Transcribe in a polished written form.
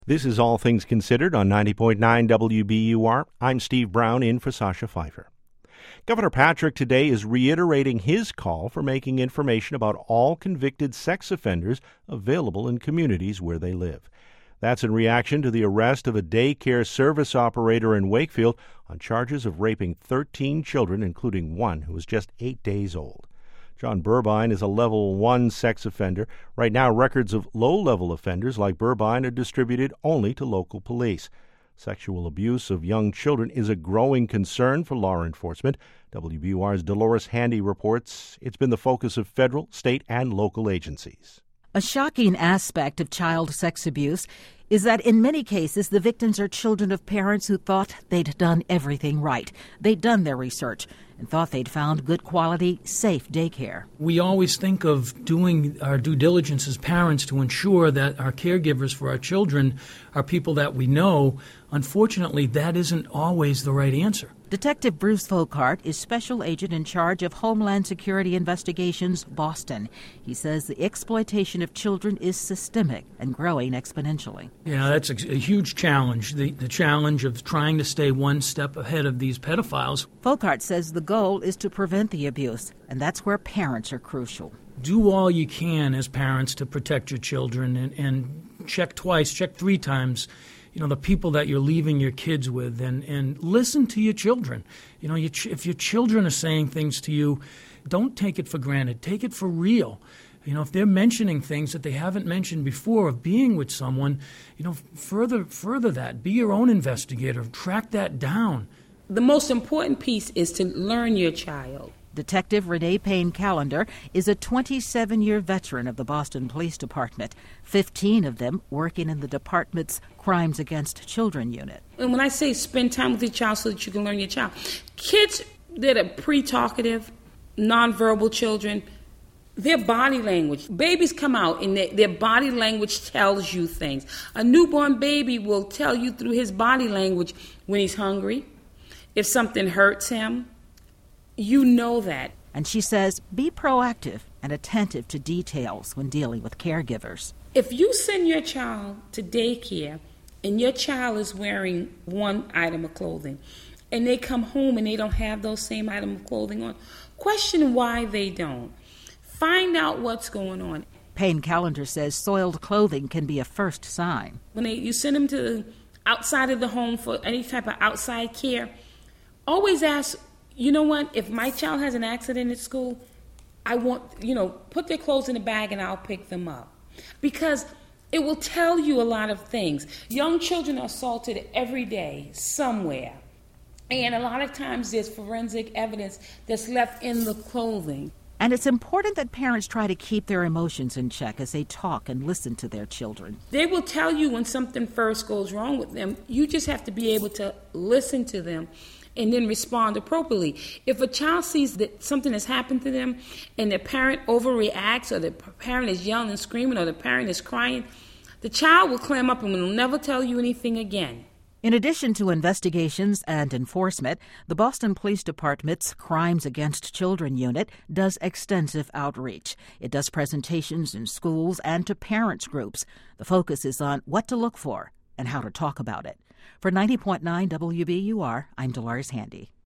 This is All Things Considered on 90.9 WBUR. I'm Steve Brown in for Sasha Pfeiffer. Governor Patrick today is reiterating his call for making information about all convicted sex offenders available in communities where they live. That's in reaction to the arrest of a daycare service operator in Wakefield on charges of raping 13 children, including one who was just 8 days old. John Burbine is a Level 1 sex offender. Right now, records of low-level offenders like Burbine are distributed only to local police. Sexual abuse of young children is a growing concern for law enforcement. WBUR's Dolores Handy reports it's been the focus of federal, state, and local agencies. A shocking aspect of child sex abuse is that in many cases the victims are children of parents who thought they'd done everything right. They'd done their research and thought they'd found good quality, safe daycare. We always think of doing our due diligence as parents to ensure that our caregivers for our children are people that we know. Unfortunately, that isn't always the right answer. Detective Bruce Folkart is Special Agent in charge of Homeland Security Investigations, Boston. He says the exploitation of children is systemic and growing exponentially. Yeah, that's a huge challenge, the challenge of trying to stay one step ahead of these pedophiles. Folkart says the goal is to prevent the abuse, and that's where parents are crucial. Do all you can as parents to protect your children and check twice, check three times, the people that you're leaving your kids with, and listen to your children. If your children are saying things to you, don't take it for granted. Take it for real. If they're mentioning things that they haven't mentioned before of being with someone, further that. Be your own investigator. Track that down. The most important piece is to learn your child. Detective Renee Payne Callender is a 27-year veteran of the Boston Police Department, 15 of them working in the department's Crimes Against Children unit. And when I say spend time with your child so that you can learn your child, kids that are pre-talkative, nonverbal children, their body language, babies come out and their body language tells you things. A newborn baby will tell you through his body language when he's hungry, if something hurts him. You know that. And she says be proactive and attentive to details when dealing with caregivers. If you send your child to daycare and your child is wearing one item of clothing and they come home and they don't have those same item of clothing on, question why they don't. Find out what's going on. Payne Callender says soiled clothing can be a first sign. When you send them to outside of the home for any type of outside care, always ask, you know what, if my child has an accident at school, I want, put their clothes in a bag and I'll pick them up. Because it will tell you a lot of things. Young children are assaulted every day somewhere. And a lot of times there's forensic evidence that's left in the clothing. And it's important that parents try to keep their emotions in check as they talk and listen to their children. They will tell you when something first goes wrong with them. You just have to be able to listen to them and then respond appropriately. If a child sees that something has happened to them and the parent overreacts, or the parent is yelling and screaming, or the parent is crying, the child will clam up and will never tell you anything again. In addition to investigations and enforcement, the Boston Police Department's Crimes Against Children unit does extensive outreach. It does presentations in schools and to parents groups. The focus is on what to look for and how to talk about it. For 90.9 WBUR, I'm Dolores Handy.